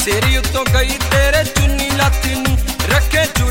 ਸਿਰ ਉੱਤੋਂ ਗਈ ਤੇਰੇ ਚੁੰਨੀ ਲੱਤ ਨੀ ਰੱਖੇ